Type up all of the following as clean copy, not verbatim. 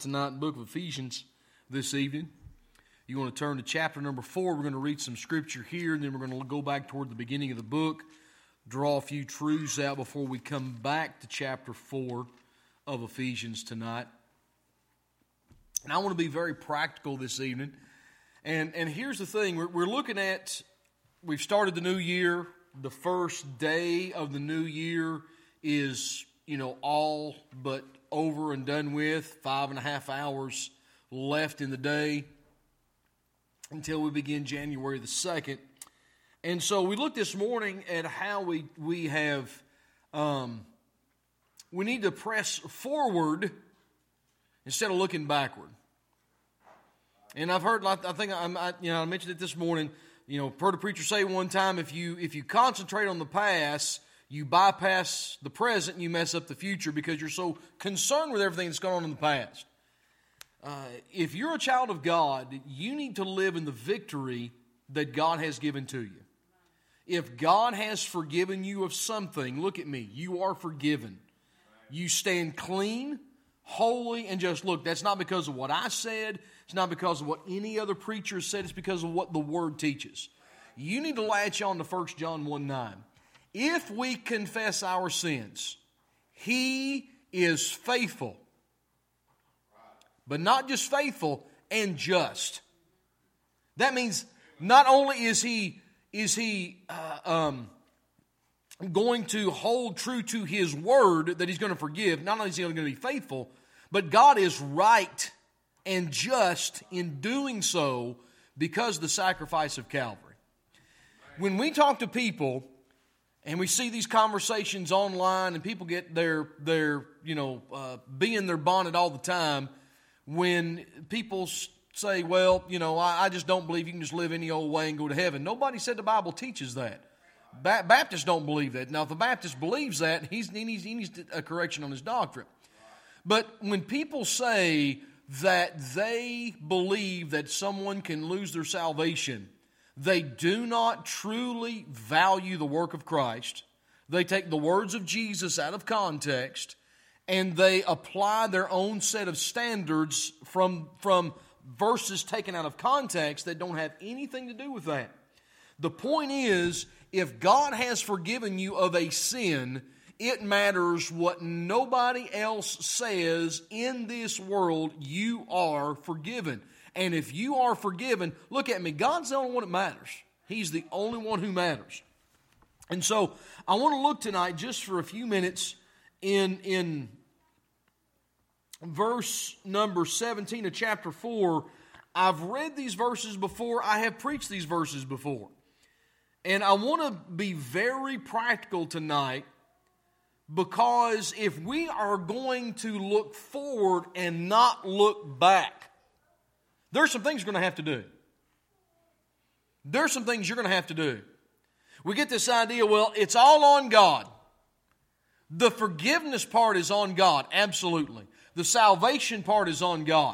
tonight in the book of Ephesians this evening. You want to turn to chapter number 4. We're going to read some scripture here, and then we're going to go back toward the beginning of the book, draw a few truths out before we come back to chapter 4 of Ephesians tonight. And I want to be very practical this evening. And here's the thing. We're looking at, we've started the new year. The first day of the new year is, all but over and done with. 5.5 hours left in the day until we begin January the 2nd. And so we looked this morning at how we have, we need to press forward instead of looking backward. And I've heard, I mentioned it this morning, heard a preacher say one time, if you concentrate on the past, you bypass the present and you mess up the future because you're so concerned with everything that's going on in the past. If you're a child of God, you need to live in the victory that God has given to you. If God has forgiven you of something, look at me, you are forgiven. You stand clean, holy, and just look, that's not because of what I said, it's not because of what any other preacher said, it's because of what the Word teaches. You need to latch on to 1 John 1:9. If we confess our sins, He is faithful. But not just faithful, and just. That means not only is He going to hold true to His word that He's going to forgive, not only is He going to be faithful, but God is right and just in doing so because of the sacrifice of Calvary. When we talk to people and we see these conversations online and people get their bee in their bonnet all the time, when people say, well, I just don't believe you can just live any old way and go to heaven. Nobody said the Bible teaches that. Baptists don't believe that. Now, if a Baptist believes that, he needs a correction on his doctrine. But when people say that they believe that someone can lose their salvation, they do not truly value the work of Christ. They take the words of Jesus out of context, and they apply their own set of standards from verses taken out of context that don't have anything to do with that. The point is, if God has forgiven you of a sin, it matters what nobody else says in this world, you are forgiven. And if you are forgiven, look at me, God's the only one that matters. He's the only one who matters. And so, I want to look tonight just for a few minutes in verse number 17 of chapter 4. I've read these verses before. I have preached these verses before. And I want to be very practical tonight, because if we are going to look forward and not look back, there's some things you're going to have to do. There's some things you're going to have to do. We get this idea, well, it's all on God. The forgiveness part is on God, absolutely. The salvation part is on God.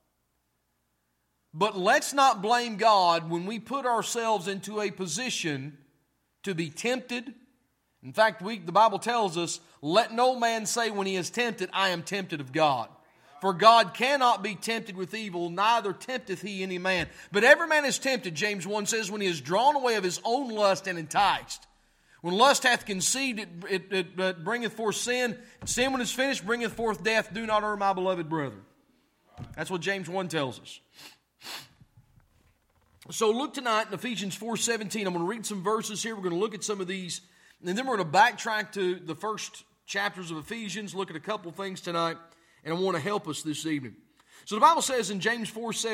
But let's not blame God when we put ourselves into a position to be tempted. In fact, the Bible tells us, let no man say when he is tempted, I am tempted of God. For God cannot be tempted with evil, neither tempteth He any man. But every man is tempted, James 1 says, when he is drawn away of his own lust and enticed. When lust hath conceived, it bringeth forth sin. And sin, when it is finished, bringeth forth death. Do not err, my beloved brethren. That's what James 1 tells us. So look tonight in Ephesians 4:17. I'm going to read some verses here. We're going to look at some of these. And then we're going to backtrack to the first chapters of Ephesians, look at a couple things tonight. And I want to help us this evening. So the Bible says in Ephesians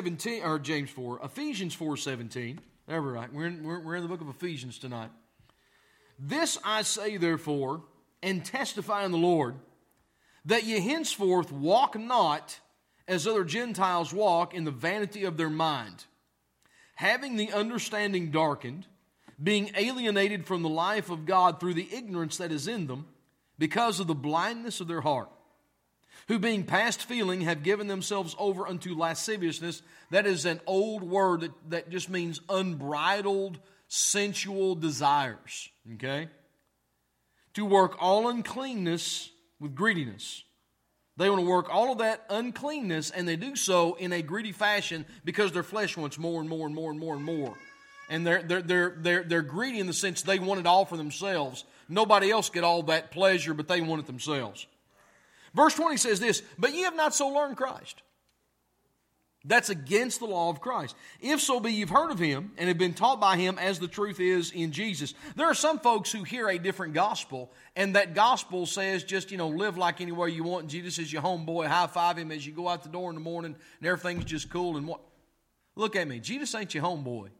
4:17. There we're right. We're in the book of Ephesians tonight. This I say therefore, and testify in the Lord, that ye henceforth walk not as other Gentiles walk in the vanity of their mind, having the understanding darkened, being alienated from the life of God through the ignorance that is in them, because of the blindness of their heart, who being past feeling have given themselves over unto lasciviousness. That is an old word that just means unbridled, sensual desires. Okay? To work all uncleanness with greediness. They want to work all of that uncleanness, and they do so in a greedy fashion because their flesh wants more and more and more and more and more. And they're greedy in the sense they want it all for themselves. Nobody else get all that pleasure, but they want it themselves. Verse 20 says this, but ye have not so learned Christ. That's against the law of Christ. If so be you've heard of him and have been taught by him as the truth is in Jesus. There are some folks who hear a different gospel, and that gospel says just, live like anywhere you want. And Jesus is your homeboy. High five him as you go out the door in the morning, and everything's just cool. And what? Look at me. Jesus ain't your homeboy.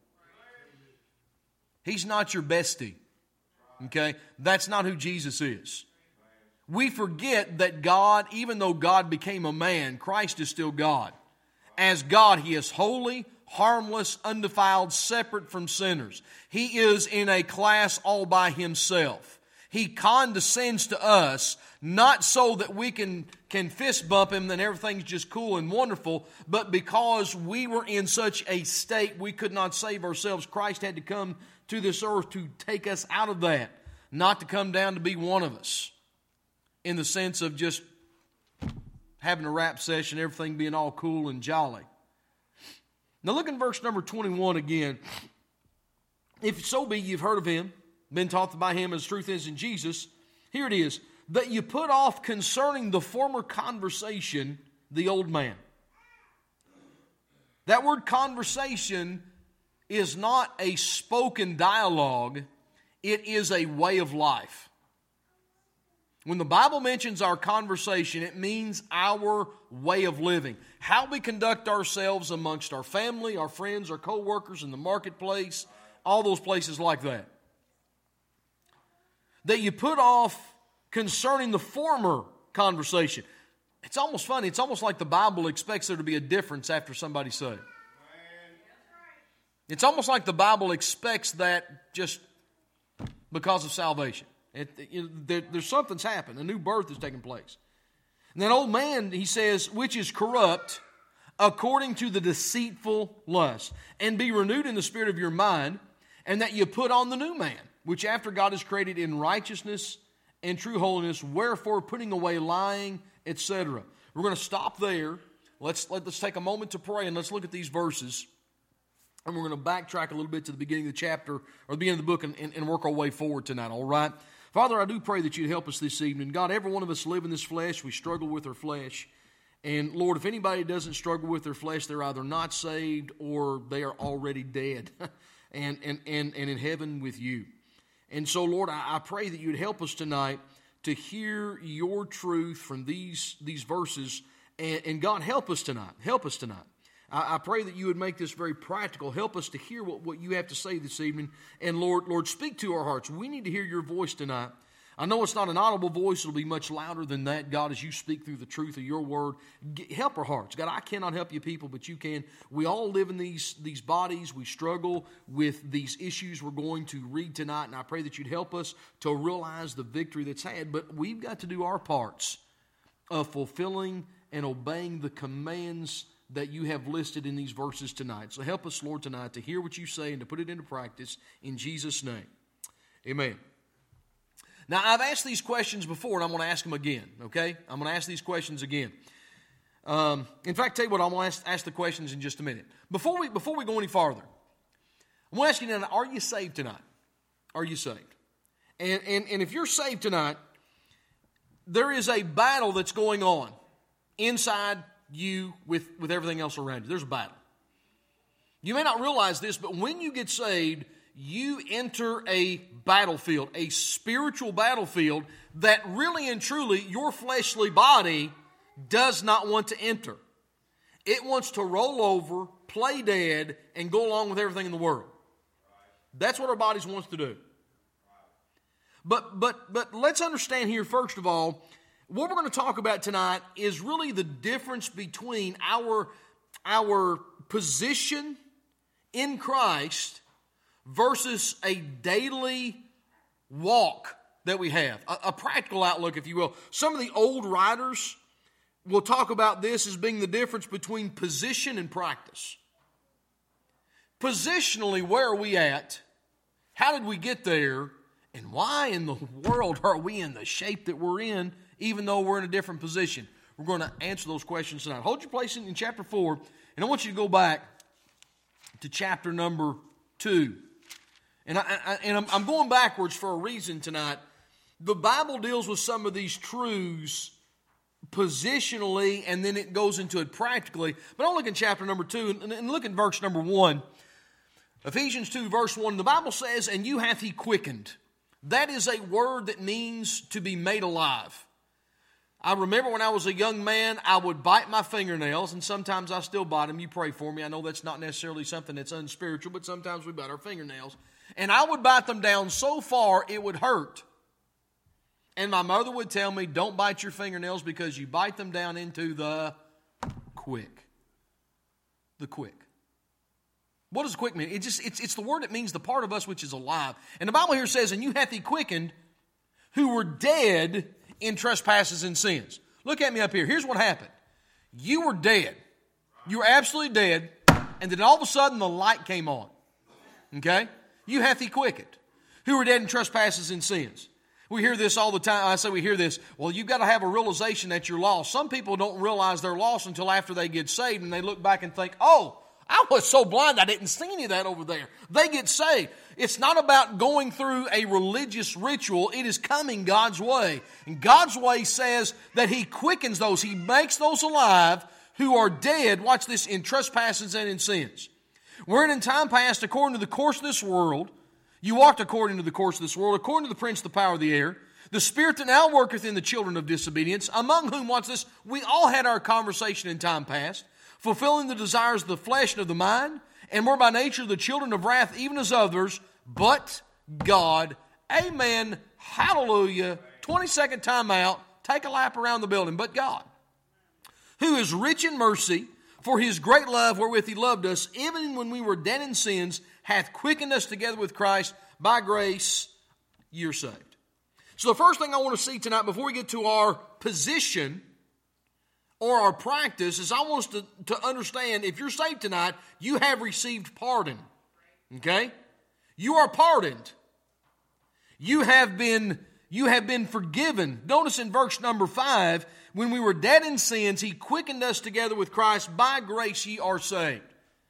He's not your bestie. Okay? That's not who Jesus is. We forget that God, even though God became a man, Christ is still God. As God, He is holy, harmless, undefiled, separate from sinners. He is in a class all by Himself. He condescends to us, not so that we can fist bump Him and everything's just cool and wonderful, but because we were in such a state we could not save ourselves. Christ had to come to this earth to take us out of that, not to come down to be one of us, in the sense of just having a rap session, everything being all cool and jolly. Now look in verse number 21 again. If so be you've heard of him, been taught by him as truth is in Jesus, here it is, that you put off concerning the former conversation the old man. That word conversation is not a spoken dialogue, it is a way of life. When the Bible mentions our conversation, it means our way of living. How we conduct ourselves amongst our family, our friends, our co-workers, in the marketplace, all those places like that. That you put off concerning the former conversation. It's almost funny. It's almost like the Bible expects there to be a difference after somebody's saved. It's almost like the Bible expects that just because of salvation. There's something's happened. A new birth is taking place. And that old man, he says, which is corrupt according to the deceitful lust, and be renewed in the spirit of your mind, and that you put on the new man, which after God is created in righteousness and true holiness, wherefore putting away lying, etc. We're going to stop there. Let's take a moment to pray, and let's look at these verses. And we're going to backtrack a little bit to the beginning of the chapter, or the beginning of the book, and work our way forward tonight, all right? Father, I do pray that you'd help us this evening. God, every one of us live in this flesh. We struggle with our flesh. And Lord, if anybody doesn't struggle with their flesh, they're either not saved or they are already dead and in heaven with you. And so, Lord, I pray that you'd help us tonight to hear your truth from these verses. And God, help us tonight. Help us tonight. I pray that you would make this very practical. Help us to hear what you have to say this evening. And Lord, speak to our hearts. We need to hear your voice tonight. I know it's not an audible voice. It'll be much louder than that, God, as you speak through the truth of your word. Help our hearts. God, I cannot help you people, but you can. We all live in these bodies. We struggle with these issues we're going to read tonight, and I pray that you'd help us to realize the victory that's had. But we've got to do our parts of fulfilling and obeying the commands that you have listed in these verses tonight. So help us, Lord, tonight to hear what you say and to put it into practice in Jesus' name. Amen. Now, I've asked these questions before, and I'm going to ask them again, okay? I'm going to ask these questions again. In fact, tell you what, I'm going to ask the questions in just a minute. Before we go any farther, I'm going to ask you tonight, are you saved tonight? Are you saved? And if you're saved tonight, there is a battle that's going on inside you with everything else around you. There's a battle. You may not realize this, but when you get saved, you enter a battlefield, a spiritual battlefield that really and truly your fleshly body does not want to enter. It wants to roll over, play dead, and go along with everything in the world. That's what our bodies wants to do. But let's understand here, first of all, what we're going to talk about tonight is really the difference between our position in Christ versus a daily walk that we have, a practical outlook, if you will. Some of the old writers will talk about this as being the difference between position and practice. Positionally, where are we at? How did we get there? And why in the world are we in the shape that we're in, even though we're in a different position? we're going to answer those questions tonight. Hold your place in chapter 4, and I want you to go back to chapter number 2. And I'm going backwards for a reason tonight. The Bible deals with some of these truths positionally, and then it goes into it practically. But I'll look in chapter number 2, and look at verse number 1. Ephesians 2, verse 1, the Bible says, "And you hath he quickened." That is a word that means to be made alive. I remember when I was a young man, I would bite my fingernails, and sometimes I still bite them. You pray for me. I know that's not necessarily something that's unspiritual, but sometimes we bite our fingernails. And I would bite them down so far it would hurt. And my mother would tell me, don't bite your fingernails because you bite them down into the quick. The quick. What does quick mean? It's the word that means the part of us which is alive. And the Bible here says, "And you hath he quickened who were dead in trespasses and sins." Look at me up here. Here's what happened. You were dead. You were absolutely dead. And then all of a sudden the light came on. Okay? You hath he quickened who were dead in trespasses and sins. We hear this all the time. I say we hear this. Well, you've got to have a realization that you're lost. Some people don't realize they're lost until after they get saved, and they look back and think, oh, I was so blind I didn't see any of that over there. They get saved. It's not about going through a religious ritual. It is coming God's way. And God's way says that he quickens those. He makes those alive who are dead, watch this, in trespasses and in sins. Wherein in time past, according to the course of this world, you walked according to the course of this world, according to the prince of the power of the air, the spirit that now worketh in the children of disobedience, among whom, watch this, we all had our conversation in time past, fulfilling the desires of the flesh and of the mind, and were by nature the children of wrath, even as others, but God. Amen. Hallelujah. 20-second time out. Take a lap around the building. But God, who is rich in mercy, for his great love wherewith he loved us, even when we were dead in sins, hath quickened us together with Christ. By grace, you're saved. So the first thing I want to see tonight, before we get to our position or our practice, is I want us to understand, if you're saved tonight, you have received pardon. Okay? You are pardoned. You have been forgiven. Notice in verse number 5, when we were dead in sins, he quickened us together with Christ. By grace ye are saved.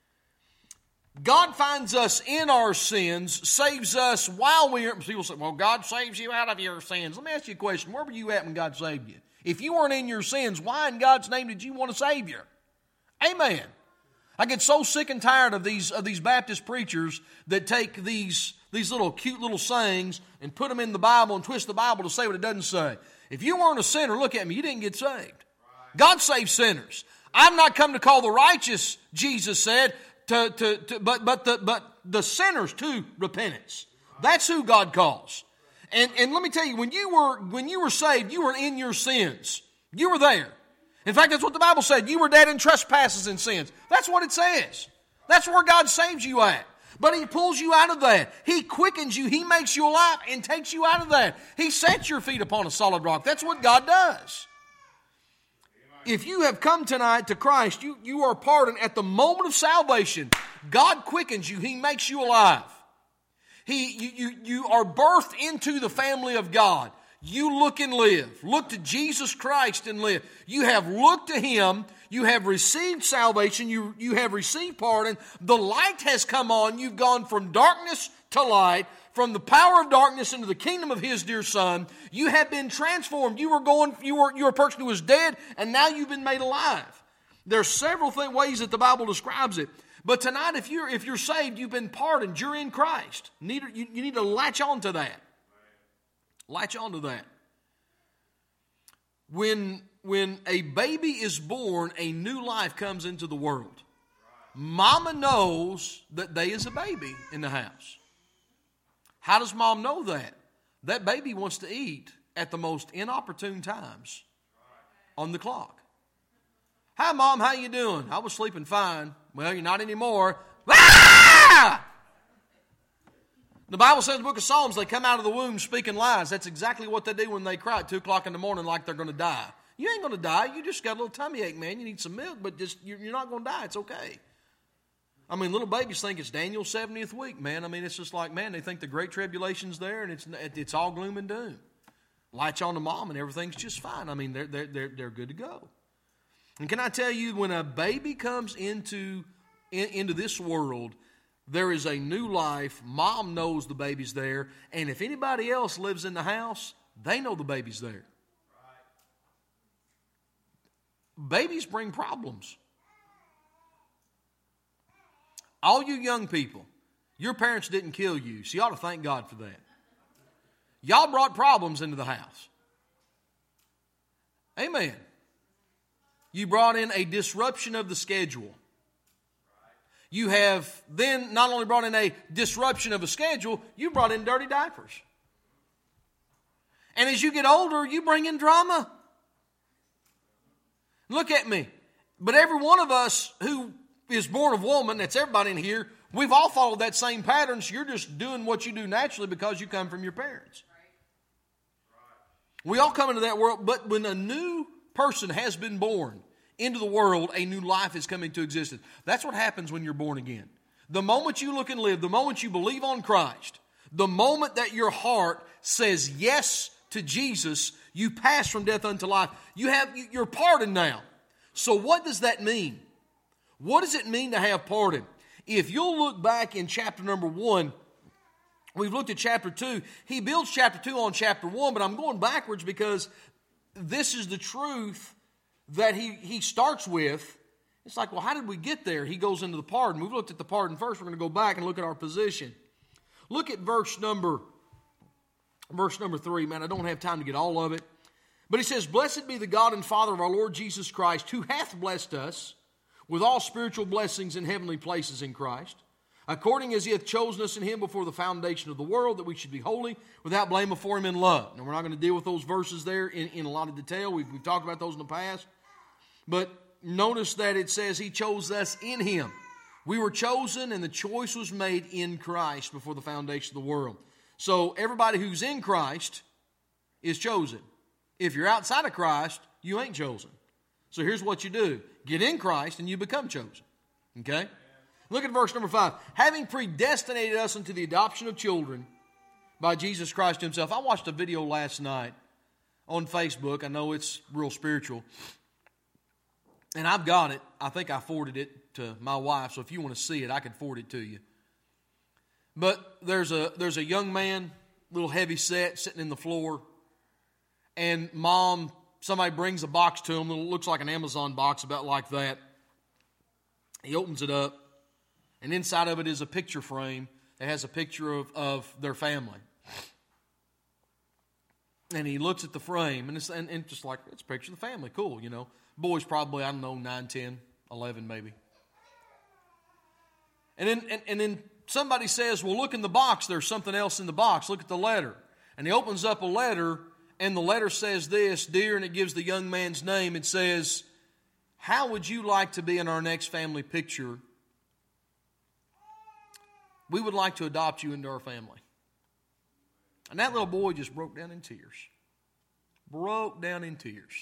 God finds us in our sins, saves us while we are... People say, well, God saves you out of your sins. Let me ask you a question. Where were you at when God saved you? If you weren't in your sins, why in God's name did you want a Savior? Amen. I get so sick and tired of these Baptist preachers that take these little cute little sayings and put them in the Bible and twist the Bible to say what it doesn't say. If you weren't a sinner, look at me, you didn't get saved. God saves sinners. I'm not come to call the righteous, Jesus said, but the sinners to repentance. That's who God calls. And let me tell you, when you were saved, you were in your sins. You were there. In fact, that's what the Bible said. You were dead in trespasses and sins. That's what it says. That's where God saves you at. But he pulls you out of that. He quickens you. He makes you alive and takes you out of that. He sets your feet upon a solid rock. That's what God does. If you have come tonight to Christ, you are pardoned at the moment of salvation. God quickens you. He makes you alive. You are birthed into the family of God. You look and live. Look to Jesus Christ and live. You have looked to him. You have received salvation. You have received pardon. The light has come on. You've gone from darkness to light, from the power of darkness into the kingdom of his dear Son. You have been transformed. You were a person who was dead, and now you've been made alive. There are several ways that the Bible describes it. But tonight, if you're saved, you've been pardoned. You're in Christ. You need to latch on to that. Latch on to that. When a baby is born, a new life comes into the world. Mama knows that there is a baby in the house. How does mom know that? That baby wants to eat at the most inopportune times on the clock. Hi, Mom, how you doing? I was sleeping fine. Well, you're not anymore. Ah! The Bible says in the book of Psalms, they come out of the womb speaking lies. That's exactly what they do when they cry at 2 o'clock in the morning like they're going to die. You ain't going to die. You just got a little tummy ache, man. You need some milk, but you're not going to die. It's okay. I mean, little babies think it's Daniel's 70th week, man. I mean, it's just like, man, they think the great tribulation's there and it's all gloom and doom. Latch on to mom and everything's just fine. I mean, they're good to go. And can I tell you, when a baby comes into this world, there is a new life. Mom knows the baby's there. And if anybody else lives in the house, they know the baby's there. Babies bring problems. All you young people, your parents didn't kill you, so you ought to thank God for that. Y'all brought problems into the house. Amen. You brought in a disruption of the schedule. You have then not only brought in a disruption of a schedule, you brought in dirty diapers. And as you get older, you bring in drama. Look at me. But every one of us who is born of woman, that's everybody in here, we've all followed that same pattern, so you're just doing what you do naturally because you come from your parents. We all come into that world, but when a new person has been born into the world, a new life is coming to existence. That's what happens when you're born again. The moment you look and live, the moment you believe on Christ, the moment that your heart says yes to Jesus, you pass from death unto life. You're pardoned now. So what does that mean? What does it mean to have pardon? If you'll look back in chapter number 1, we've looked at chapter 2. He builds chapter 2 on chapter 1, but I'm going backwards because this is the truth that he starts with. It's like, well, how did we get there? He goes into the pardon. We've looked at the pardon first. We're going to go back and look at our position. Look at verse number 3. Man, I don't have time to get all of it. But he says, "Blessed be the God and Father of our Lord Jesus Christ, who hath blessed us with all spiritual blessings in heavenly places in Christ, according as he hath chosen us in him before the foundation of the world, that we should be holy, without blame before him in love." Now, we're not going to deal with those verses there in a lot of detail. We've talked about those in the past. But notice that it says he chose us in him. We were chosen, and the choice was made in Christ before the foundation of the world. So everybody who's in Christ is chosen. If you're outside of Christ, you ain't chosen. So here's what you do. Get in Christ and you become chosen. Okay? Look at verse number 5. "Having predestinated us unto the adoption of children by Jesus Christ himself." I watched a video last night on Facebook. I know it's real spiritual. And I've got it. I think I forwarded it to my wife. So if you want to see it, I can forward it to you. But there's a young man, little heavy set, sitting in the floor. And somebody brings a box to him. It looks like an Amazon box, about like that. He opens it up. And inside of it is a picture frame that has a picture of their family. And he looks at the frame, and it's just like, it's a picture of the family. Cool, you know. Boy's probably, 9, 10, 11 maybe. And then somebody says, well, look in the box. There's something else in the box. Look at the letter. And he opens up a letter, and the letter says this, "Dear," and it gives the young man's name. It says, "How would you like to be in our next family picture? We would like to adopt you into our family." And that little boy just broke down in tears. Broke down in tears.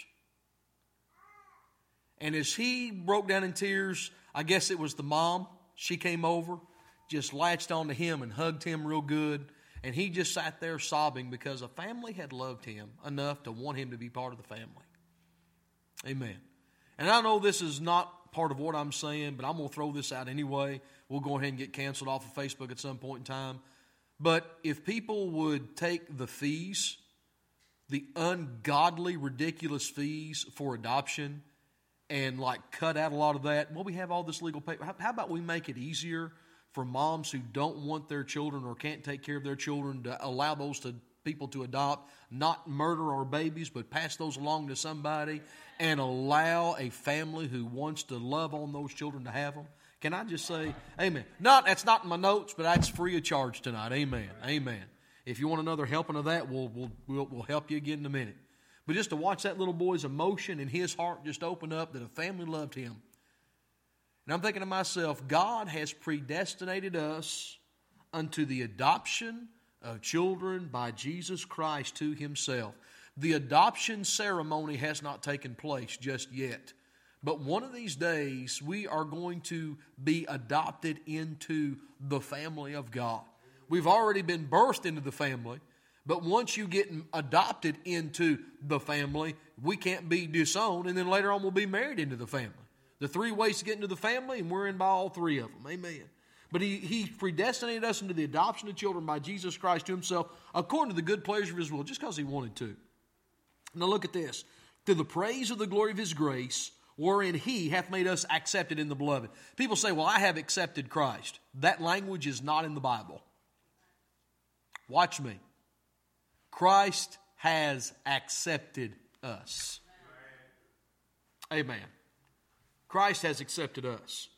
And as he broke down in tears, I guess it was the mom. She came over, just latched onto him and hugged him real good. And he just sat there sobbing because a family had loved him enough to want him to be part of the family. Amen. And I know this is not part of what I'm saying, but I'm going to throw this out anyway. We'll go ahead and get canceled off of Facebook at some point in time. But if people would take the fees, the ungodly, ridiculous fees for adoption, and like cut out a lot of that, well, we have all this legal paper. How about we make it easier for moms who don't want their children or can't take care of their children to allow those people to adopt, not murder our babies, but pass those along to somebody and allow a family who wants to love on those children to have them? Can I just say, amen. That's not in my notes, but that's free of charge tonight. Amen. Amen. If you want another helping of that, we'll help you again in a minute. But just to watch that little boy's emotion and his heart just open up that a family loved him. And I'm thinking to myself, God has predestinated us unto the adoption of children by Jesus Christ to himself. The adoption ceremony has not taken place just yet. But one of these days, we are going to be adopted into the family of God. We've already been birthed into the family, But once you get adopted into the family, we can't be disowned, and then later on we'll be married into the family. The three ways to get into the family, and we're in by all three of them. Amen. But he predestinated us into the adoption of children by Jesus Christ to himself, according to the good pleasure of his will, just because he wanted to. Now look at this. To the praise of the glory of his grace, wherein he hath made us accepted in the beloved. People say, well, I have accepted Christ. That language is not in the Bible. Watch me. Christ has accepted us. Amen. Christ has accepted us.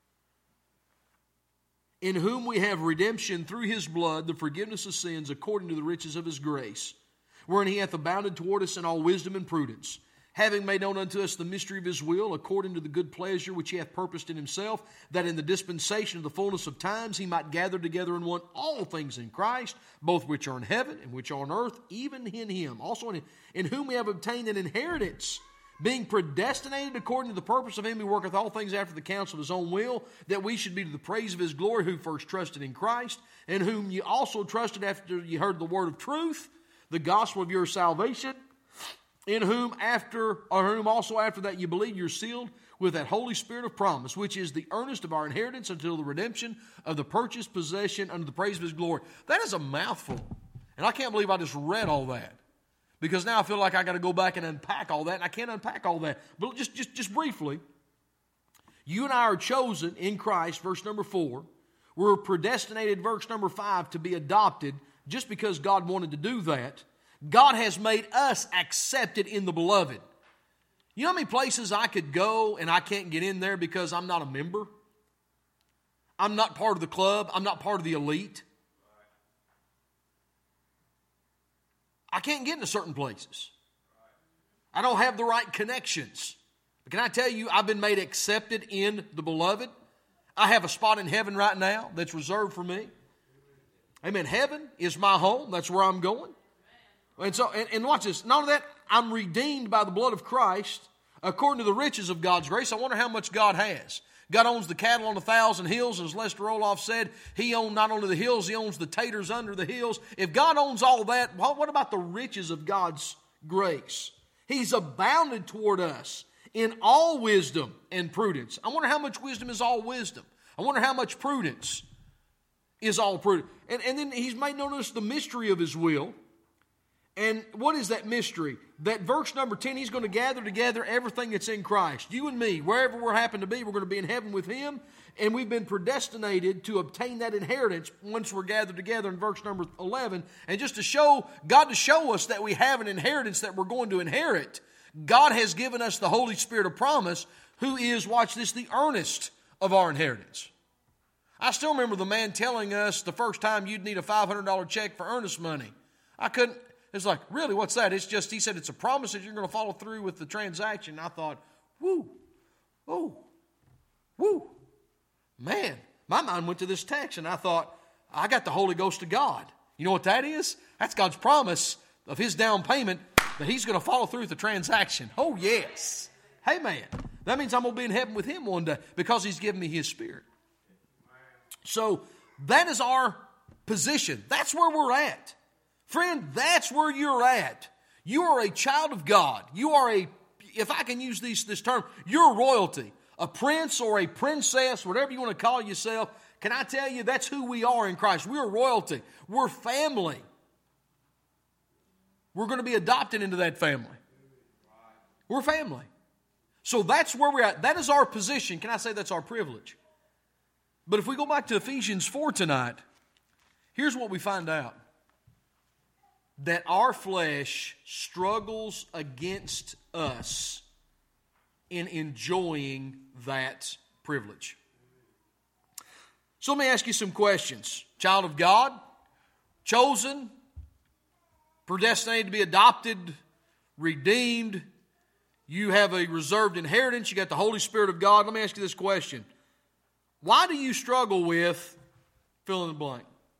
In whom we have redemption through his blood, the forgiveness of sins, according to the riches of his grace, wherein he hath abounded toward us in all wisdom and prudence, having made known unto us the mystery of his will, according to the good pleasure which he hath purposed in himself, that in the dispensation of the fullness of times he might gather together in one all things in Christ, both which are in heaven and which are on earth, even in him. Also in whom we have obtained an inheritance, being predestinated according to the purpose of him who worketh all things after the counsel of his own will, that we should be to the praise of his glory, who first trusted in Christ, and whom ye also trusted after ye heard the word of truth, the gospel of your salvation, in whom also after that you believe, you're sealed with that Holy Spirit of promise, which is the earnest of our inheritance until the redemption of the purchased possession unto the praise of his glory. That is a mouthful. And I can't believe I just read all that. Because now I feel like I got to go back and unpack all that, and I can't unpack all that. But just briefly, you and I are chosen in Christ, verse number 4. We're predestinated, verse number 5, to be adopted just because God wanted to do that. God has made us accepted in the beloved. You know how many places I could go and I can't get in there because I'm not a member? I'm not part of the club. I'm not part of the elite. I can't get into certain places. I don't have the right connections. But can I tell you, I've been made accepted in the beloved. I have a spot in heaven right now that's reserved for me. Amen. Heaven is my home. That's where I'm going. And watch this. Not only that, I'm redeemed by the blood of Christ according to the riches of God's grace. I wonder how much God has. God owns the cattle on 1,000 hills. As Lester Roloff said, he owns not only the hills, he owns the taters under the hills. If God owns all that, what about the riches of God's grace? He's abounded toward us in all wisdom and prudence. I wonder how much wisdom is all wisdom. I wonder how much prudence is all prudence. And then he's made known to us the mystery of his will. And what is that mystery? That verse number 10, he's going to gather together everything that's in Christ. You and me, wherever we happen to be, we're going to be in heaven with him. And we've been predestinated to obtain that inheritance once we're gathered together in verse number 11. And just to show, God to show us that we have an inheritance that we're going to inherit, God has given us the Holy Spirit of promise, who is, watch this, the earnest of our inheritance. I still remember the man telling us the first time you'd need a $500 check for earnest money. I couldn't. It's like, really, what's that? It's just, he said, it's a promise that you're going to follow through with the transaction. I thought, woo, man, my mind went to this text, and I thought, I got the Holy Ghost of God. You know what that is? That's God's promise of his down payment that he's going to follow through with the transaction. Oh, yes. Hey, man, that means I'm going to be in heaven with him one day because he's given me his Spirit. So that is our position. That's where we're at. Friend, that's where you're at. You are a child of God. You are if I can use this term, you're royalty. A prince or a princess, whatever you want to call yourself. Can I tell you, that's who we are in Christ. We're royalty. We're family. We're going to be adopted into that family. We're family. So that's where we're at. That is our position. Can I say that's our privilege? But if we go back to Ephesians 4 tonight, here's what we find out. That our flesh struggles against us in enjoying that privilege. So let me ask you some questions. Child of God, chosen, predestinated to be adopted, redeemed, you have a reserved inheritance, you got the Holy Spirit of God. Let me ask you this question. Why do you struggle with fill in the blank?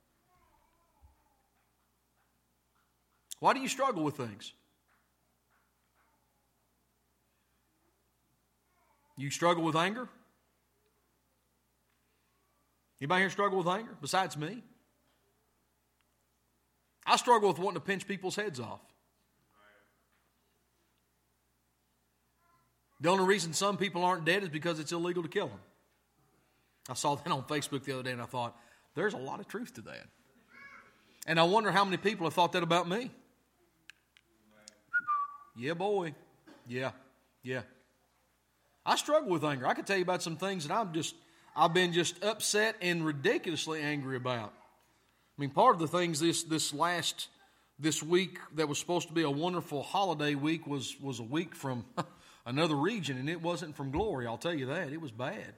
Why do you struggle with things? You struggle with anger? Anybody here struggle with anger besides me? I struggle with wanting to pinch people's heads off. The only reason some people aren't dead is because it's illegal to kill them. I saw that on Facebook the other day and I thought, there's a lot of truth to that. And I wonder how many people have thought that about me. Yeah, boy. Yeah. I struggle with anger. I could tell you about some things that I've been just upset and ridiculously angry about. I mean, part of the things this week that was supposed to be a wonderful holiday week was a week from another region, and it wasn't from Glory, I'll tell you that. It was bad.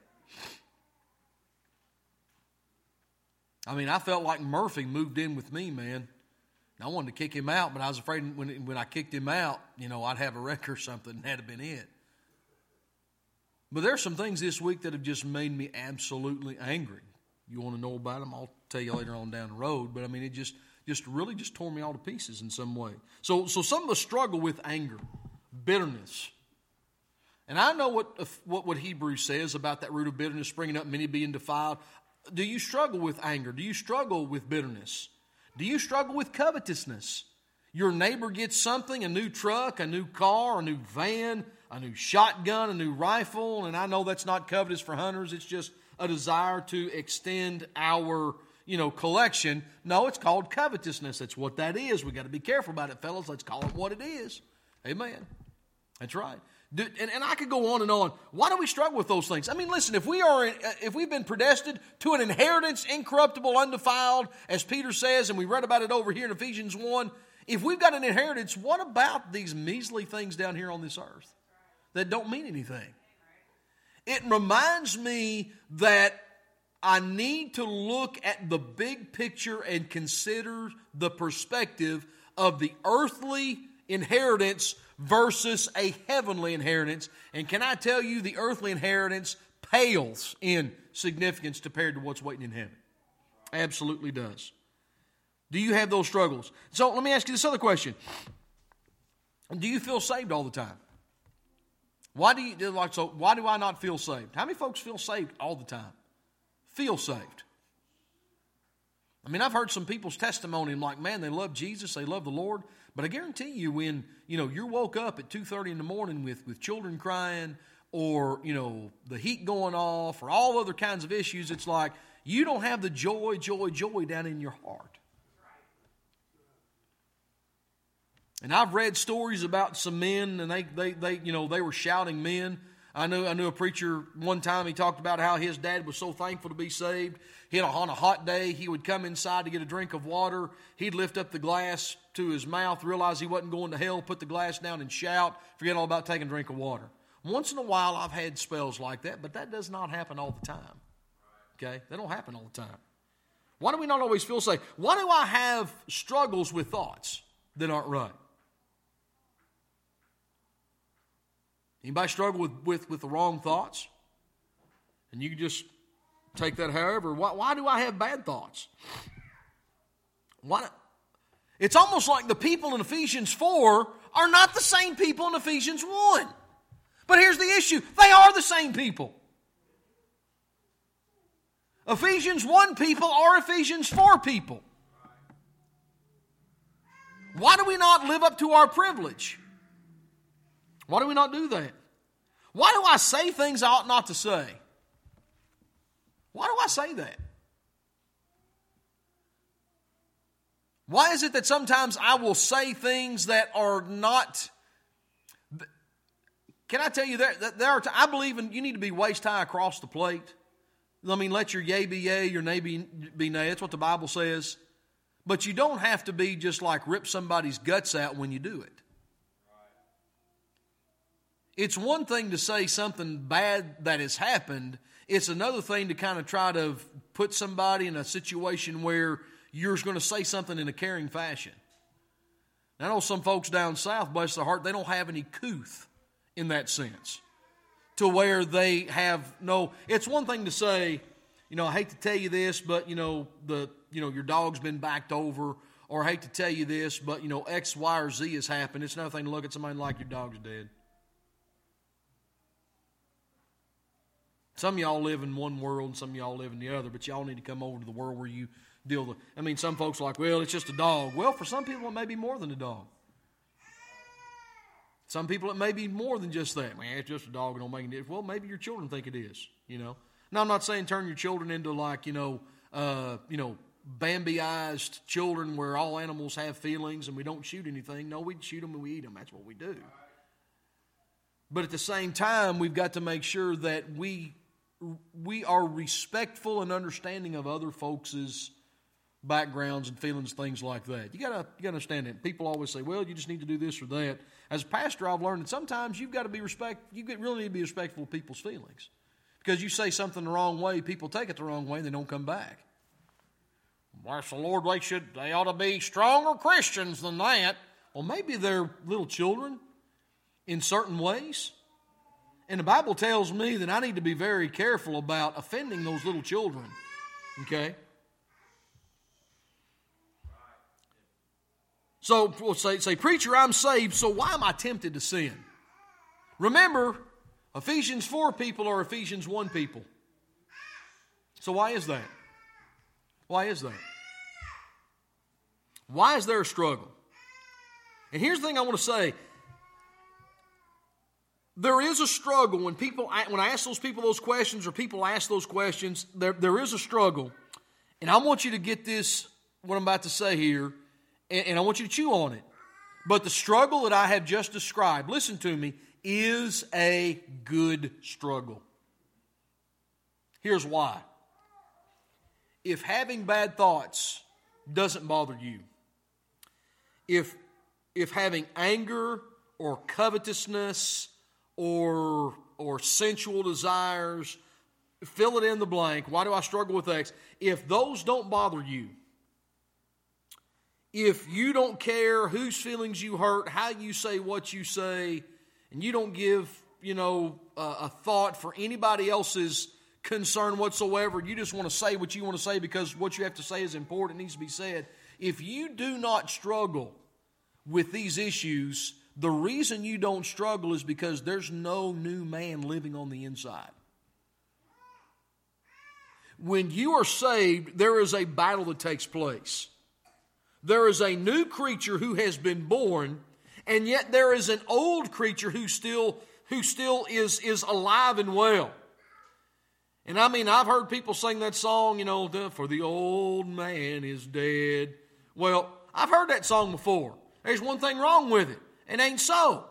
I mean, I felt like Murphy moved in with me, man. I wanted to kick him out, but I was afraid when I kicked him out, I'd have a wreck or something, and that'd have been it. But there's some things this week that have just made me absolutely angry. You want to know about them? I'll tell you later on down the road. But I mean, it just really tore me all to pieces in some way. So some of us struggle with anger, bitterness. And I know what Hebrews says about that root of bitterness springing up, many being defiled. Do you struggle with anger? Do you struggle with bitterness? Do you struggle with covetousness? Your neighbor gets something, a new truck, a new car, a new van, a new shotgun, a new rifle, and I know that's not covetous for hunters. It's just a desire to extend our, collection. No, it's called covetousness. That's what that is. We got to be careful about it, fellas. Let's call it what it is. Amen. That's right. And I could go on and on. Why do we struggle with those things? I mean, listen, if we've been predestined to an inheritance, incorruptible, undefiled, as Peter says, and we read about it over here in Ephesians 1, if we've got an inheritance, what about these measly things down here on this earth that don't mean anything? It reminds me that I need to look at the big picture and consider the perspective of the earthly inheritance versus a heavenly inheritance. And can I tell you, the earthly inheritance pales in significance compared to what's waiting in heaven. Absolutely does. Do you have those struggles? So let me ask you this other question. Do you feel saved all the time? Why do I not feel saved? How many folks feel saved all the time? Feel saved. I mean, I've heard some people's testimony and like, man, they love Jesus, they love the Lord. But I guarantee you when, you're woke up at 2:30 in the morning with children crying or, the heat going off or all other kinds of issues, it's like you don't have the joy down in your heart. And I've read stories about some men, and they were shouting men. I knew a preacher one time. He talked about how his dad was so thankful to be saved. On a hot day, he would come inside to get a drink of water. He'd lift up the glass to his mouth, realize he wasn't going to hell, put the glass down and shout, forget all about taking a drink of water. Once in a while, I've had spells like that, but that does not happen all the time. Okay, they don't happen all the time. Why do we not always feel safe? Why do I have struggles with thoughts that aren't right? Anybody struggle with the wrong thoughts? And you can just take that however. Why do I have bad thoughts? It's almost like the people in Ephesians 4 are not the same people in Ephesians 1. But here's the issue. They are the same people. Ephesians 1 people are Ephesians 4 people. Why do we not live up to our privilege? Why do we not do that? Why do I say things I ought not to say? Why do I say that? Why is it that sometimes I will say things that are not... Can I tell you that there are I believe you need to be waist high across the plate. I mean, let your yea be yea, your nay be nay. That's what the Bible says. But you don't have to be just like rip somebody's guts out when you do it. It's one thing to say something bad that has happened. It's another thing to kind of try to put somebody in a situation where you're going to say something in a caring fashion. I know some folks down south, bless their heart, they don't have any couth in that sense. To where they have no... It's one thing to say, I hate to tell you this, but, your dog's been backed over. Or I hate to tell you this, but, X, Y, or Z has happened. It's another thing to look at somebody like your dog's dead. Some of y'all live in one world and some of y'all live in the other, but y'all need to come over to the world where you deal with. I mean, some folks are like, well, it's just a dog. Well, for some people, it may be more than a dog. Some people, it may be more than just that. Man, it's just a dog, it don't make any difference. Well, maybe your children think it is, Now, I'm not saying turn your children into like, Bambi-ized children where all animals have feelings and we don't shoot anything. No, we shoot them and we eat them. That's what we do. But at the same time, we've got to make sure that we are respectful and understanding of other folks' backgrounds and feelings, things like that. You got to understand that. People always say, well, you just need to do this or that. As a pastor, I've learned that sometimes you've got to be really need to be respectful of people's feelings. Because you say something the wrong way, people take it the wrong way, and they don't come back. Bless the Lord, they ought to be stronger Christians than that. Well, maybe they're little children in certain ways. And the Bible tells me that I need to be very careful about offending those little children. Okay? So we'll say, preacher, I'm saved, so why am I tempted to sin? Remember, Ephesians 4 people are Ephesians 1 people. So why is that? Why is that? Why is there a struggle? And here's the thing I want to say. There is a struggle when I ask those people those questions or people ask those questions, there is a struggle. And I want you to get this, what I'm about to say here, and I want you to chew on it. But the struggle that I have just described, listen to me, is a good struggle. Here's why. If having bad thoughts doesn't bother you, if having anger or covetousness or sensual desires, fill it in the blank, why do I struggle with X? If those don't bother you, if you don't care whose feelings you hurt, how you say what you say, and you don't give, a thought for anybody else's concern whatsoever, you just want to say what you want to say because what you have to say is important, it needs to be said. If you do not struggle with these issues, the reason you don't struggle is because there's no new man living on the inside. When you are saved, there is a battle that takes place. There is a new creature who has been born, and yet there is an old creature who still is alive and well. And I mean, I've heard people sing that song, for the old man is dead. Well, I've heard that song before. There's one thing wrong with it. It ain't so.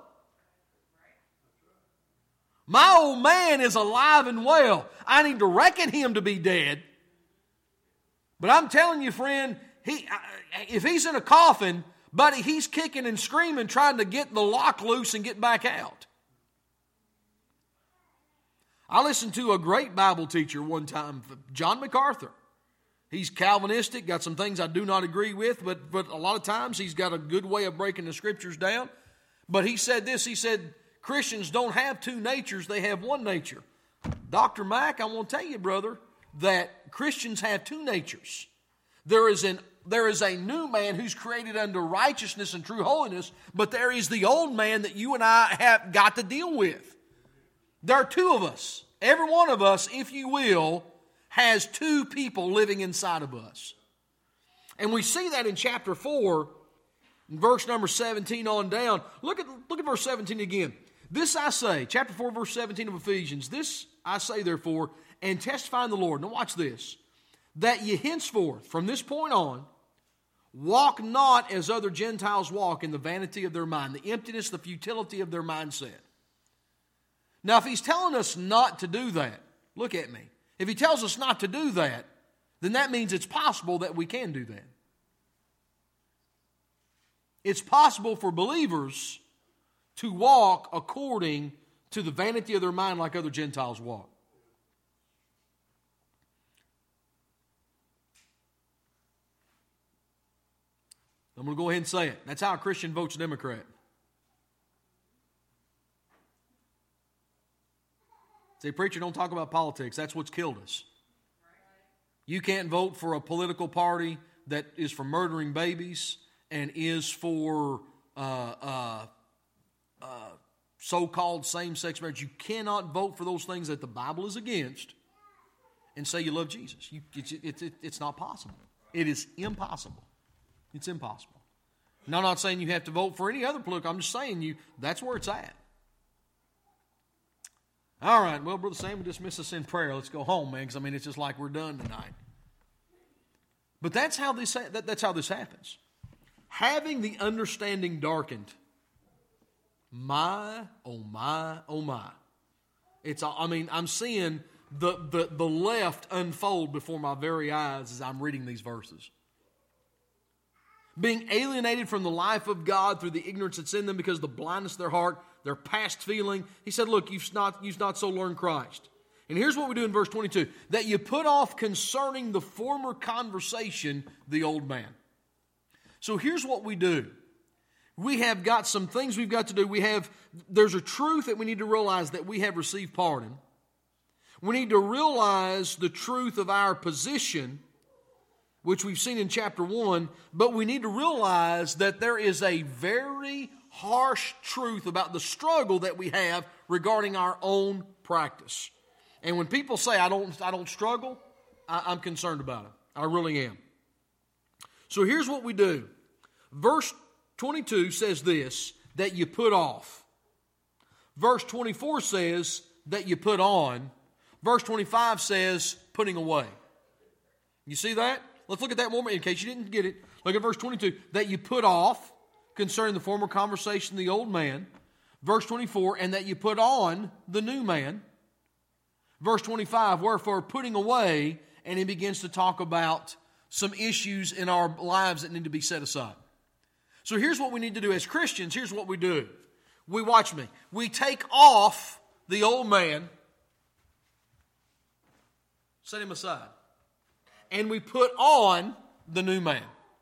My old man is alive and well. I need to reckon him to be dead. But I'm telling you, friend, if he's in a coffin, buddy, he's kicking and screaming, trying to get the lock loose and get back out. I listened to a great Bible teacher one time, John MacArthur. He's Calvinistic, got some things I do not agree with, but a lot of times he's got a good way of breaking the scriptures down. But he said this, he said, Christians don't have two natures, they have one nature. Dr. Mack, I want to tell you, brother, that Christians have two natures. There is a new man who's created under righteousness and true holiness, but there is the old man that you and I have got to deal with. There are two of us. Every one of us, if you will, has two people living inside of us. And we see that in chapter 4, in verse number 17 on down. Look at verse 17 again. This I say, chapter 4, verse 17 of Ephesians, this I say therefore, and testify in the Lord. Now watch this. That ye henceforth, from this point on, walk not as other Gentiles walk in the vanity of their mind, the emptiness, the futility of their mindset. Now if he's telling us not to do that, look at me. If he tells us not to do that, then that means it's possible that we can do that. It's possible for believers to walk according to the vanity of their mind like other Gentiles walk. I'm going to go ahead and say it. That's how a Christian votes Democrat. Say, preacher, don't talk about politics. That's what's killed us. You can't vote for a political party that is for murdering babies and is for so-called same-sex marriage. You cannot vote for those things that the Bible is against and say you love Jesus. It's not possible. It is impossible. It's impossible. Now, I'm not saying you have to vote for any other political. I'm just saying that's where it's at. All right, well, Brother Sam will dismiss us in prayer. Let's go home, man, because, it's just like we're done tonight. But that's how this happens. Having the understanding darkened. My, oh my, oh my. I'm seeing the left unfold before my very eyes as I'm reading these verses. Being alienated from the life of God through the ignorance that's in them because of the blindness of their heart, their past feeling. He said, look, you've not so learned Christ. And here's what we do in verse 22. That you put off concerning the former conversation the old man. So here's what we do. We have got some things we've got to do. There's a truth that we need to realize that we have received pardon. We need to realize the truth of our position, which we've seen in chapter 1, but we need to realize that there is a very harsh truth about the struggle that we have regarding our own practice. And when people say, I don't struggle, I'm concerned about it. I really am. So here's what we do. Verse 22 says this, that you put off. Verse 24 says that you put on. Verse 25 says putting away. You see that? Let's look at that one more in case you didn't get it. Look at verse 22. That you put off concerning the former conversation the old man. Verse 24, and that you put on the new man. Verse 25, wherefore putting away, and he begins to talk about some issues in our lives that need to be set aside. So here's what we need to do as Christians. Here's what we do. We take off the old man, set him aside, and we put on the new man.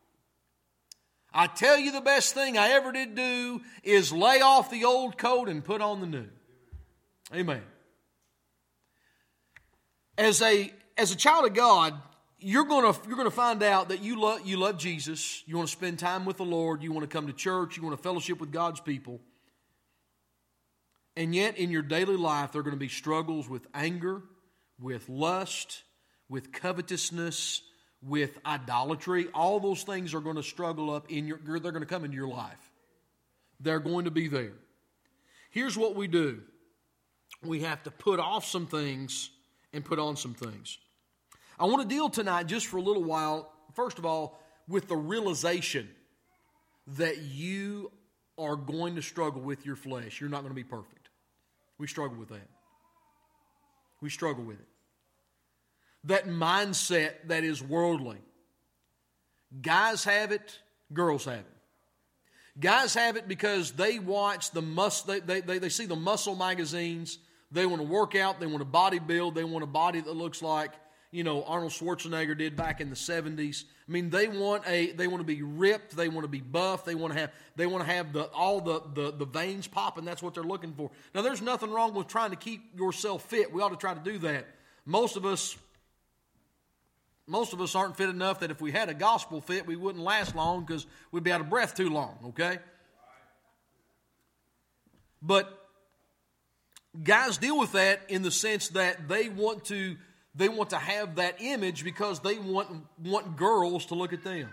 I tell you, the best thing I ever did do is lay off the old coat and put on the new. Amen. As a child of God, you're going to find out that you love Jesus. You want to spend time with the Lord. You want to come to church. You want to fellowship with God's people. And yet, in your daily life, there are going to be struggles with anger, with lust, with covetousness, with idolatry. All those things are going to struggle up they're going to come into your life. They're going to be there. Here's what we do. We have to put off some things and put on some things. I want to deal tonight just for a little while, first of all, with the realization that you are going to struggle with your flesh. You're not going to be perfect. We struggle with that. We struggle with it. That mindset that is worldly. Guys have it, girls have it. Guys have it because they watch they see the muscle magazines. They want to work out, they want to bodybuild, they want a body that looks like, Arnold Schwarzenegger did back in the 70s. They want to be ripped, they want to be buff, they want to have all the veins popping. That's what they're looking for. Now, there's nothing wrong with trying to keep yourself fit. We ought to try to do that. Most of us aren't fit enough that if we had a gospel fit, we wouldn't last long because we'd be out of breath too long, okay? But guys deal with that in the sense that they want to have that image because they want girls to look at them.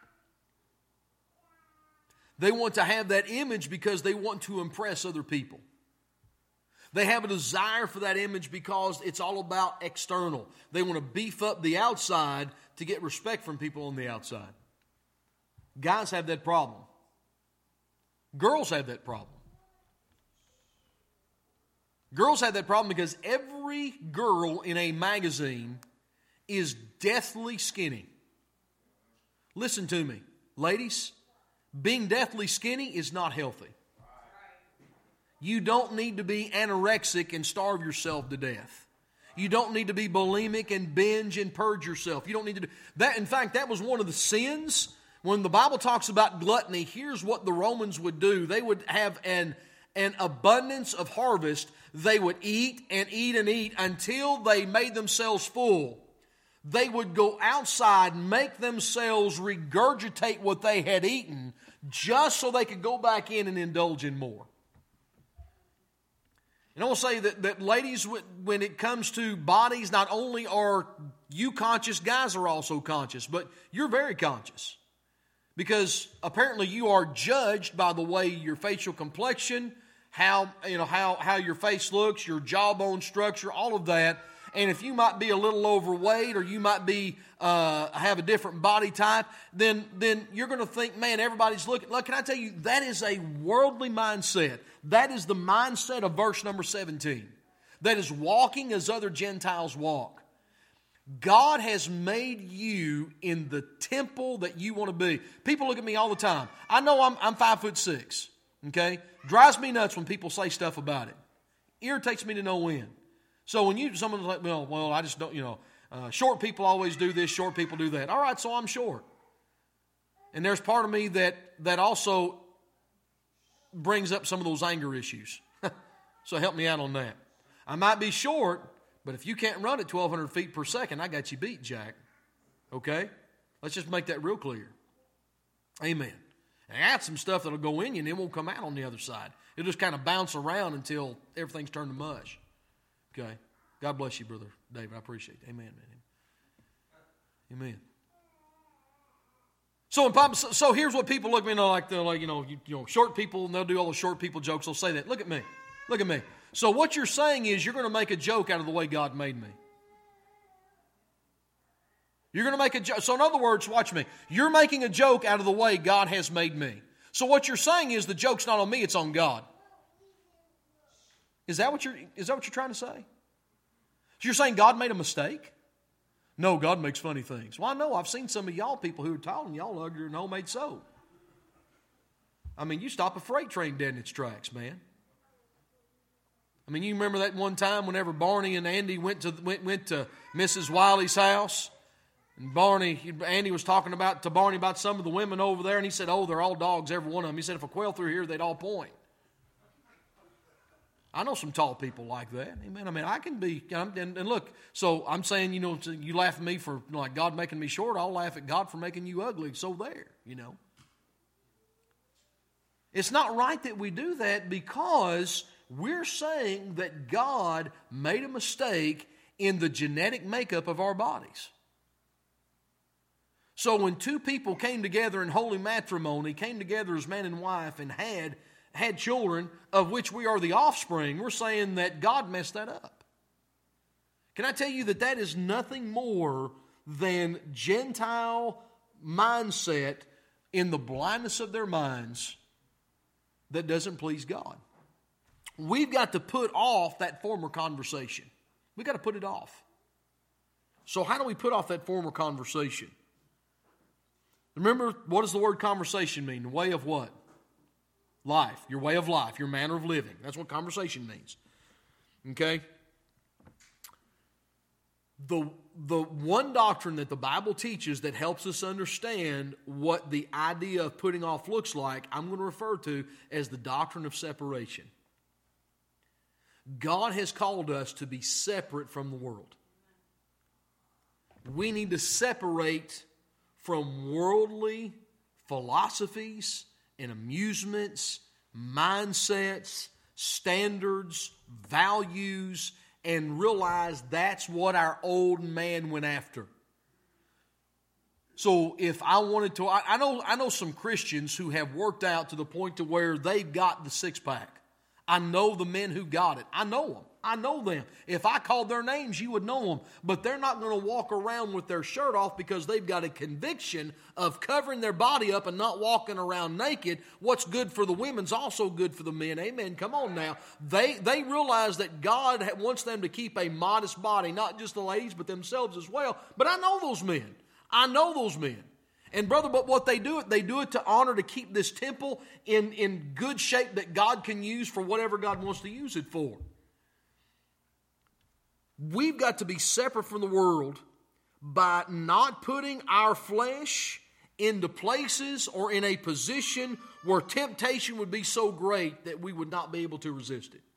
They want to have that image because they want to impress other people. They have a desire for that image because it's all about external. They want to beef up the outside to get respect from people on the outside. Guys have that problem. Girls have that problem. Girls have that problem because every girl in a magazine is deathly skinny. Listen to me, ladies. Being deathly skinny is not healthy. You don't need to be anorexic and starve yourself to death. You don't need to be bulimic and binge and purge yourself. You don't need to do that. In fact, that was one of the sins. When the Bible talks about gluttony, here's what the Romans would do. They would have an abundance of harvest. They would eat and eat and eat until they made themselves full. They would go outside, make themselves regurgitate what they had eaten just so they could go back in and indulge in more. And I will say that ladies, when it comes to bodies, not only are You conscious guys are also conscious, but you're very conscious. Because apparently you are judged by the way your facial complexion, how your face looks, your jawbone structure, all of that. And if you might be a little overweight or you might be have a different body type, then you're going to think, man, everybody's looking. Look, can I tell you, that is a worldly mindset. That is the mindset of verse number 17. That is walking as other Gentiles walk. God has made you in the temple that you want to be. People look at me all the time. I know I'm 5'6", okay? Drives me nuts when people say stuff about it. Irritates me to no end. So when someone's like, well, I just don't, short people always do this, short people do that. All right, so I'm short. And there's part of me that also brings up some of those anger issues. So help me out on that. I might be short, but if you can't run at 1,200 feet per second, I got you beat, Jack. Okay? Let's just make that real clear. Amen. And add some stuff that'll go in you and it won't come out on the other side. It'll just kind of bounce around until everything's turned to mush. Okay? God bless you, Brother David. I appreciate it. Amen, man. Amen. So here's what people look at me like. They're like, short people, and they'll do all the short people jokes. They'll say that. Look at me. Look at me. So what you're saying is you're going to make a joke out of the way God made me. You're going to make a joke. So in other words, watch me. You're making a joke out of the way God has made me. So what you're saying is the joke's not on me, it's on God. Is that what you're trying to say? So you're saying God made a mistake? No, God makes funny things. Well, I know. I've seen some of y'all people who are tall and y'all uglier than homemade soap. I mean, you stop a freight train dead in its tracks, man. I mean, you remember that one time whenever Barney and Andy went to Mrs. Wiley's house, and Andy was talking to Barney about some of the women over there, and he said, "Oh, they're all dogs, every one of them." He said, "If a quail through here, they'd all point." I know some tall people like that. Amen. I mean, I can be, and look, so I'm saying, you laugh at me for like God making me short, I'll laugh at God for making you ugly. So there, It's not right that we do that because we're saying that God made a mistake in the genetic makeup of our bodies. So when two people came together in holy matrimony, came together as man and wife and had children, of which we are the offspring, we're saying that God messed that up. Can I tell you that is nothing more than Gentile mindset in the blindness of their minds that doesn't please God? We've got to put off that former conversation. We've got to put it off. So how do we put off that former conversation? Remember, what does the word conversation mean? The way of what? Life. Your way of life. Your manner of living. That's what conversation means. Okay? The one doctrine that the Bible teaches that helps us understand what the idea of putting off looks like, I'm going to refer to as the doctrine of separation. God has called us to be separate from the world. We need to separate from worldly philosophies and amusements, mindsets, standards, values, and realize that's what our old man went after. So if I wanted to, I know some Christians who have worked out to the point to where they've got the six-pack. I know the men who got it. I know them. I know them. If I called their names, you would know them. But they're not going to walk around with their shirt off because they've got a conviction of covering their body up and not walking around naked. What's good for the women's also good for the men. Amen. Come on now. They realize that God wants them to keep a modest body, not just the ladies, but themselves as well. But I know those men. I know those men. And brother, but what they do it to honor, to keep this temple in good shape that God can use for whatever God wants to use it for. We've got to be separate from the world by not putting our flesh into places or in a position where temptation would be so great that we would not be able to resist it.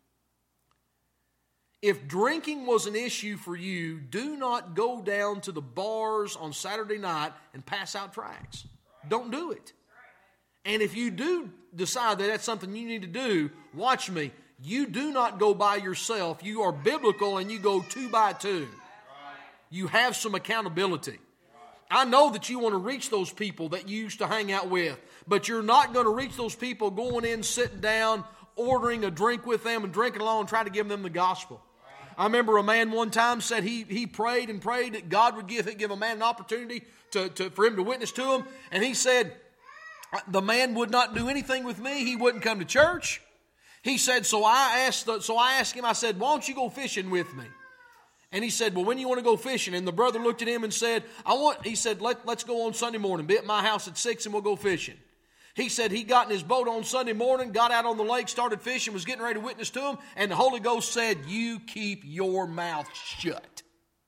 If drinking was an issue for you, do not go down to the bars on Saturday night and pass out tracts. Don't do it. And if you do decide that that's something you need to do, watch me. You do not go by yourself. You are biblical and you go 2 by 2. you have some accountability. I know that you want to reach those people that you used to hang out with, but you're not going to reach those people going in, sitting down, ordering a drink with them and drinking along and trying to give them the gospel. I remember a man one time said he prayed and prayed that God would give a man an opportunity for him to witness to him. And he said, the man would not do anything with me. He wouldn't come to church. He said, so I asked him, I said, why don't you go fishing with me? And he said, well, when you want to go fishing? And the brother looked at him and said, let's go on Sunday morning. Be at my house at 6 and we'll go fishing. He said he got in his boat on Sunday morning, got out on the lake, started fishing, was getting ready to witness to him, and the Holy Ghost said, you keep your mouth shut.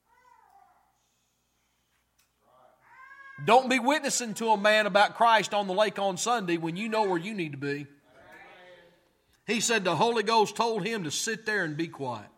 Don't be witnessing to a man about Christ on the lake on Sunday when you know where you need to be. He said the Holy Ghost told him to sit there and be quiet.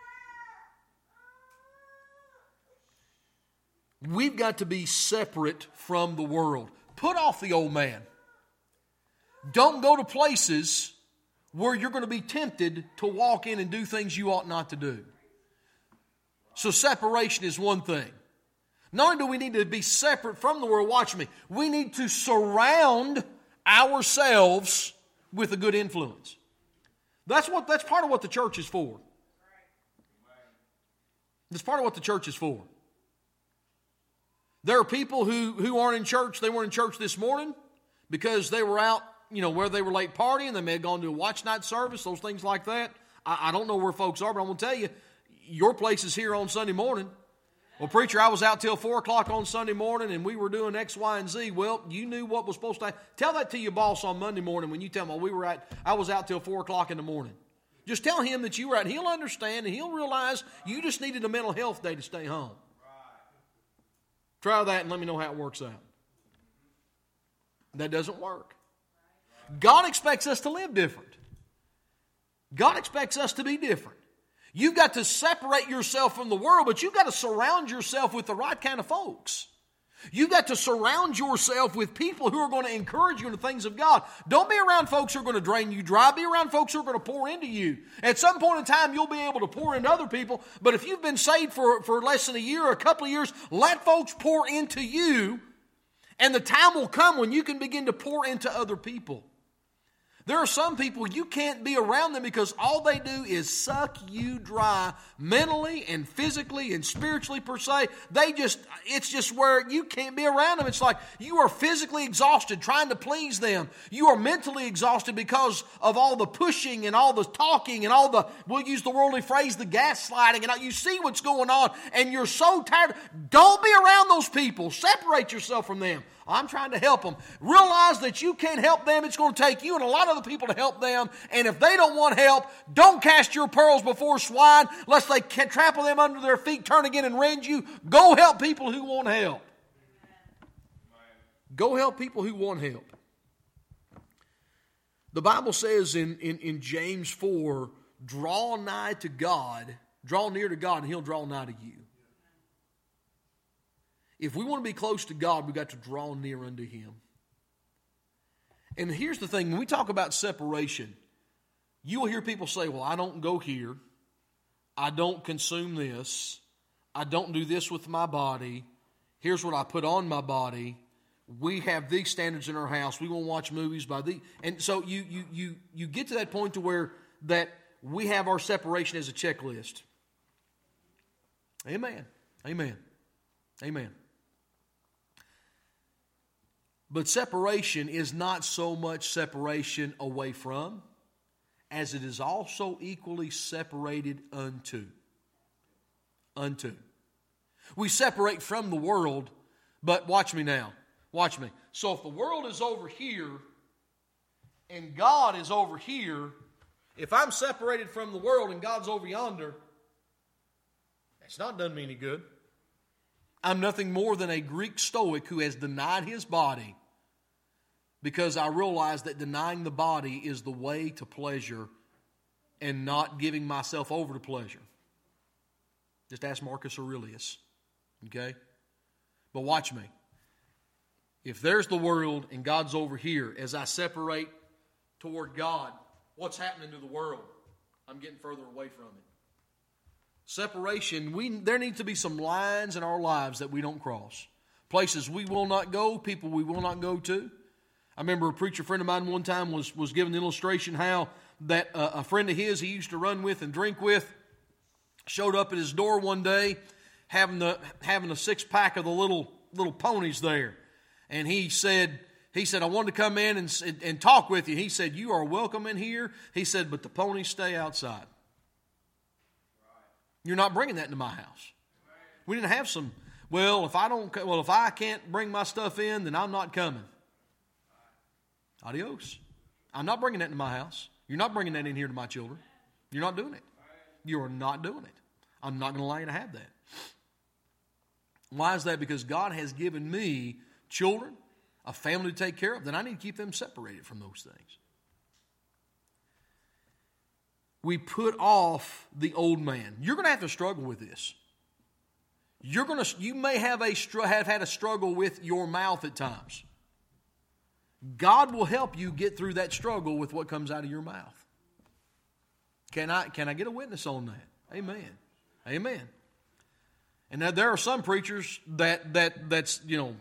We've got to be separate from the world. Put off the old man. Don't go to places where you're going to be tempted to walk in and do things you ought not to do. So separation is one thing. Not only do we need to be separate from the world, watch me, we need to surround ourselves with a good influence. That's part of what the church is for. That's part of what the church is for. There are people who aren't in church. They weren't in church this morning because they were out, where they were late partying. They may have gone to a watch night service, those things like that. I don't know where folks are, but I'm going to tell you, your place is here on Sunday morning. Well, preacher, I was out till 4 o'clock on Sunday morning and we were doing X, Y, and Z. Well, you knew what was supposed to happen. Tell that to your boss on Monday morning when you tell him, I was out till 4 o'clock in the morning. Just tell him that you were out. He'll understand and he'll realize you just needed a mental health day to stay home. Try that and let me know how it works out. That doesn't work. God expects us to live different. God expects us to be different. You've got to separate yourself from the world, but you've got to surround yourself with the right kind of folks. You've got to surround yourself with people who are going to encourage you in the things of God. Don't be around folks who are going to drain you dry. Be around folks who are going to pour into you. At some point in time, you'll be able to pour into other people. But if you've been saved for less than a year or a couple of years, let folks pour into you. And the time will come when you can begin to pour into other people. There are some people you can't be around them because all they do is suck you dry mentally and physically and spiritually per se. It's just where you can't be around them. It's like you are physically exhausted trying to please them. You are mentally exhausted because of all the pushing and all the talking and all the, we'll use the worldly phrase, the gaslighting. And you see what's going on and you're so tired. Don't be around those people. Separate yourself from them. I'm trying to help them. Realize that you can't help them. It's going to take you and a lot of other people to help them. And if they don't want help, don't cast your pearls before swine, lest they can trample them under their feet, turn again and rend you. Go help people who want help. Go help people who want help. The Bible says in James 4, draw nigh to God, draw near to God, and He'll draw nigh to you. If we want to be close to God, we've got to draw near unto Him. And here's the thing. When we talk about separation, you will hear people say, well, I don't go here. I don't consume this. I don't do this with my body. Here's what I put on my body. We have these standards in our house. We won't watch movies by these. And so you get to that point to where that we have our separation as a checklist. Amen. Amen. Amen. But separation is not so much separation away from, as it is also equally separated unto. Unto. We separate from the world, but watch me now. Watch me. So if the world is over here and God is over here, if I'm separated from the world and God's over yonder, that's not done me any good. I'm nothing more than a Greek Stoic who has denied his body because I realize that denying the body is the way to pleasure and not giving myself over to pleasure. Just ask Marcus Aurelius. Okay? But watch me. If there's the world and God's over here, as I separate toward God, what's happening to the world? I'm getting further away from it. Separation, there needs to be some lines in our lives that we don't cross. Places we will not go, people we will not go to. I remember a preacher friend of mine one time was giving the illustration how that a friend of his he used to run with and drink with showed up at his door one day having a 6-pack of the little ponies there. And he said, I wanted to come in and talk with you. He said, you are welcome in here. He said, but the ponies stay outside. You're not bringing that into my house. We didn't have some, if I can't bring my stuff in, then I'm not coming. Adios. I'm not bringing that into my house. You're not bringing that in here to my children. You're not doing it. You are not doing it. I'm not going to allow you to have that. Why is that? Because God has given me children, a family to take care of, then I need to keep them separated from those things. We put off the old man. You're going to have to struggle with this. You may have had a struggle with your mouth at times. God will help you get through that struggle with what comes out of your mouth. Can I get a witness on that? Amen. Amen. And now there are some preachers that's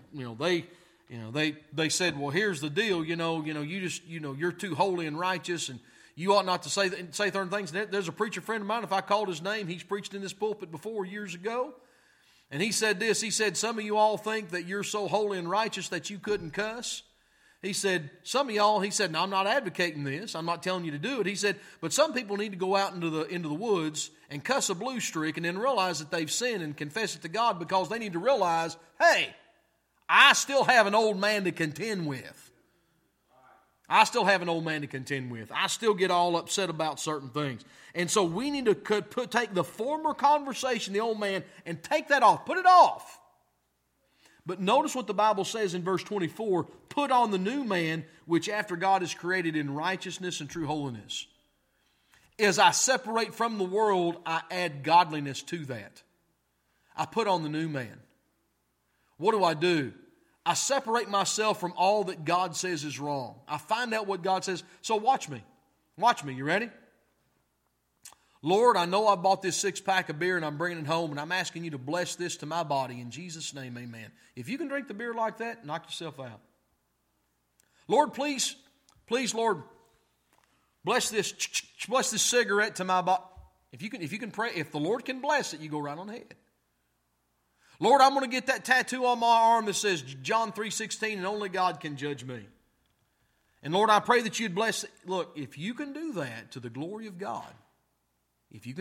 they said, well, here's the deal, you're too holy and righteous and you ought not to say certain things. There's a preacher friend of mine, if I called his name, he's preached in this pulpit before years ago. And he said this, he said, some of you all think that you're so holy and righteous that you couldn't cuss. He said, some of y'all, he said, now I'm not advocating this. I'm not telling you to do it. He said, but some people need to go out into the woods and cuss a blue streak and then realize that they've sinned and confess it to God because they need to realize, hey, I still have an old man to contend with. I still have an old man to contend with. I still get all upset about certain things. And so we need to take the former conversation, the old man, and take that off. Put it off. But notice what the Bible says in verse 24. Put on the new man, which after God is created in righteousness and true holiness. As I separate from the world, I add godliness to that. I put on the new man. What do? I separate myself from all that God says is wrong. I find out what God says. So watch me. Watch me. You ready? Lord, I know I bought this 6-pack of beer and I'm bringing it home and I'm asking you to bless this to my body. In Jesus' name, amen. If you can drink the beer like that, knock yourself out. Lord, please, Lord, bless this cigarette to my body. If you can pray, if the Lord can bless it, you go right on ahead. Lord, I'm going to get that tattoo on my arm that says John 3:16 and only God can judge me. And Lord, I pray that you'd bless it. Look, if you can do that to the glory of God, you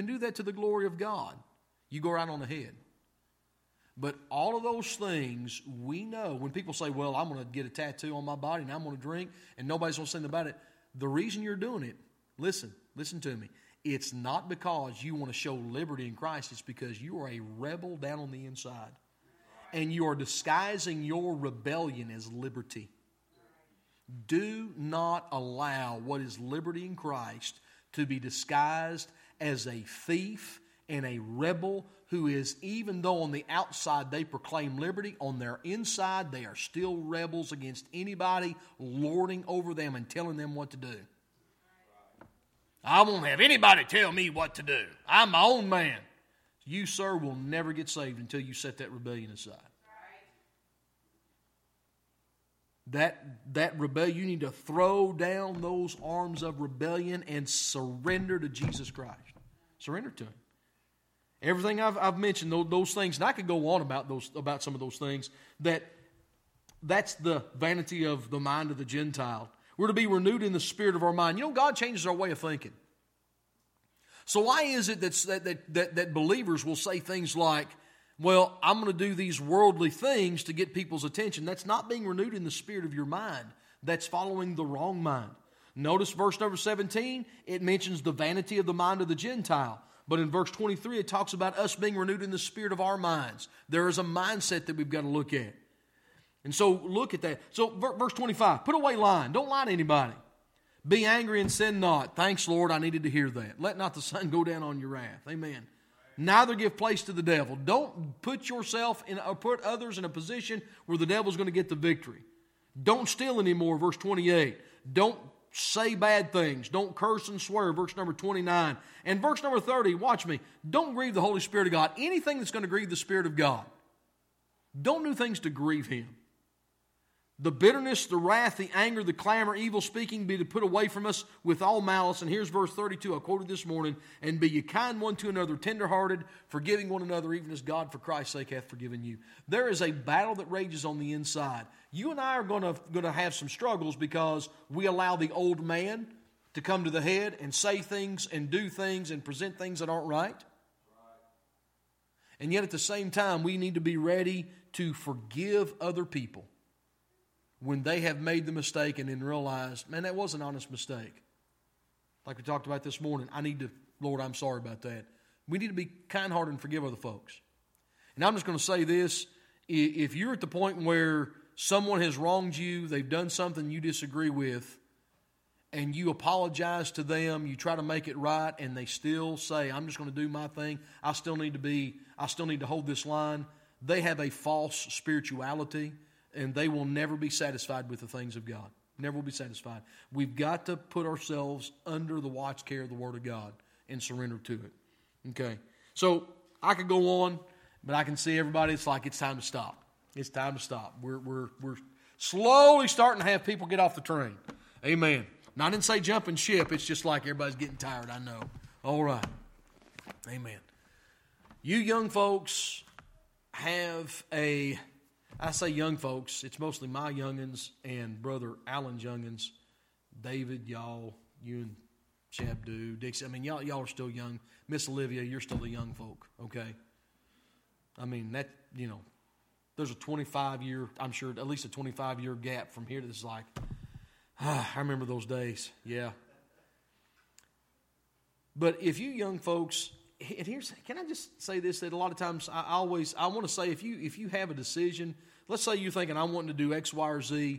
go right on ahead. But all of those things, we know, when people say, well, I'm going to get a tattoo on my body and I'm going to drink and nobody's going to say anything about it, the reason you're doing it, listen to me, it's not because you want to show liberty in Christ. It's because you are a rebel down on the inside. And you are disguising your rebellion as liberty. Do not allow what is liberty in Christ to be disguised as a thief and a rebel who is, even though on the outside they proclaim liberty, on their inside they are still rebels against anybody lording over them and telling them what to do. I won't have anybody tell me what to do. I'm my own man. You, sir, will never get saved until you set that rebellion aside. That rebellion, you need to throw down those arms of rebellion and surrender to Jesus Christ. Surrender to Him. Everything I've mentioned, those things, and I could go on about some of those things, that's the vanity of the mind of the Gentile. We're to be renewed in the spirit of our mind. You know, God changes our way of thinking. So why is it that believers will say things like, well, I'm going to do these worldly things to get people's attention? That's not being renewed in the spirit of your mind. That's following the wrong mind. Notice verse number 17, it mentions the vanity of the mind of the Gentile. But in verse 23, it talks about us being renewed in the spirit of our minds. There is a mindset that we've got to look at. And so look at that. So verse 25, put away lying. Don't lie to anybody. Be angry and sin not. Thanks, Lord, I needed to hear that. Let not the sun go down on your wrath. Amen. Neither give place to the devil. Don't put yourself in, or put others in a position where the devil's going to get the victory. Don't steal anymore, verse 28. Don't say bad things. Don't curse and swear, verse number 29. And verse number 30, watch me. Don't grieve the Holy Spirit of God. Anything that's going to grieve the Spirit of God, don't do things to grieve Him. The bitterness, the wrath, the anger, the clamor, evil speaking be to put away from us with all malice. And here's verse 32 I quoted this morning. And be ye kind one to another, tenderhearted, forgiving one another, even as God for Christ's sake hath forgiven you. There is a battle that rages on the inside. You and I are going to have some struggles because we allow the old man to come to the head and say things and do things and present things that aren't right. And yet at the same time, we need to be ready to forgive other people when they have made the mistake and then realized, man, that was an honest mistake. Like we talked about this morning, Lord, I'm sorry about that. We need to be kind-hearted and forgive other folks. And I'm just going to say this, if you're at the point where someone has wronged you, they've done something you disagree with, and you apologize to them, you try to make it right, and they still say, I'm just going to do my thing, I still need to hold this line, they have a false spirituality, and they will never be satisfied with the things of God. Never will be satisfied. We've got to put ourselves under the watch care of the Word of God and surrender to it. Okay. So I could go on, but I can see everybody. It's like it's time to stop. It's time to stop. We're slowly starting to have people get off the train. Amen. Now I didn't say jumping ship. It's just like everybody's getting tired. I know. All right. Amen. You young folks have I say young folks, it's mostly my youngins and Brother Alan's youngins. David, y'all, you and Shabdu, Dixie. I mean, y'all are still young. Miss Olivia, you're still a young folk, okay? I mean, that, there's a 25-year, I'm sure, at least a 25-year gap from here to this, like, I remember those days, yeah. But if you young folks, and can I just say this, that a lot of times I want to say if you have a decision, let's say you're thinking I'm wanting to do X, Y, or Z,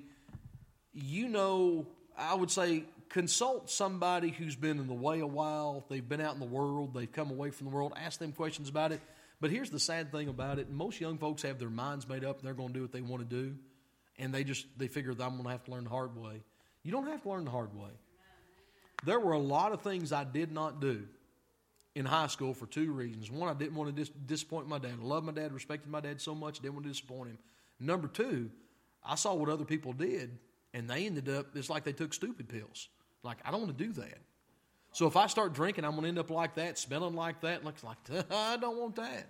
I would say consult somebody who's been in the way a while, they've been out in the world, they've come away from the world, ask them questions about it. But here's the sad thing about it, most young folks have their minds made up and they're going to do what they want to do, and they figure that I'm going to have to learn the hard way. You don't have to learn the hard way. There were a lot of things I did not do in high school for two reasons. One, I didn't want to disappoint my dad. I loved my dad, respected my dad so much, didn't want to disappoint him. Number two, I saw what other people did, and they ended up, it's like they took stupid pills. Like, I don't want to do that. So if I start drinking, I'm going to end up like that, smelling like that. Looks like, I don't want that.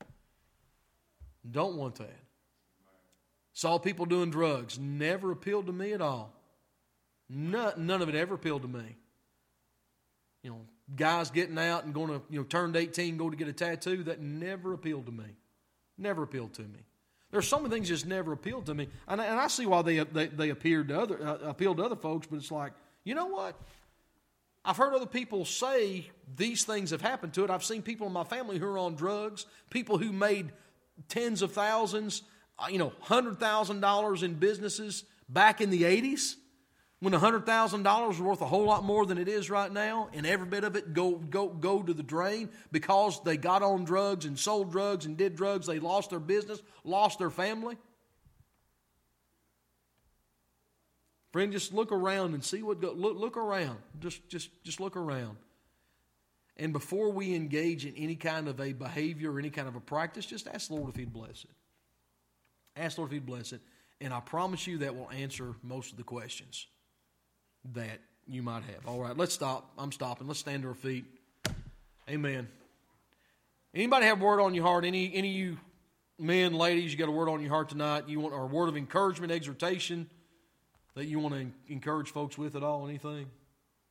Don't want that. Saw people doing drugs. Never appealed to me at all. None of it ever appealed to me. Guys getting out and going to, turned 18, go to get a tattoo, that never appealed to me. Never appealed to me. There's so many things just never appealed to me. And I see why they appealed to other folks, but it's like, you know what? I've heard other people say these things have happened to it. I've seen people in my family who are on drugs, people who made tens of thousands, $100,000 in businesses back in the 80s. When $100,000 was worth a whole lot more than it is right now, and every bit of it go to the drain because they got on drugs and sold drugs and did drugs, they lost their business, lost their family. Friend, just look around and see look around. Just look around. And before we engage in any kind of a behavior or any kind of a practice, just ask the Lord if He'd bless it. Ask the Lord if He'd bless it, and I promise you that will answer most of the questions that you might have. All right, let's stop. I'm stopping. Let's stand to our feet. Amen. Anybody have a word on your heart? Any of you men, ladies, you got a word on your heart tonight? You want a word of encouragement, exhortation that you want to encourage folks with at all? Anything?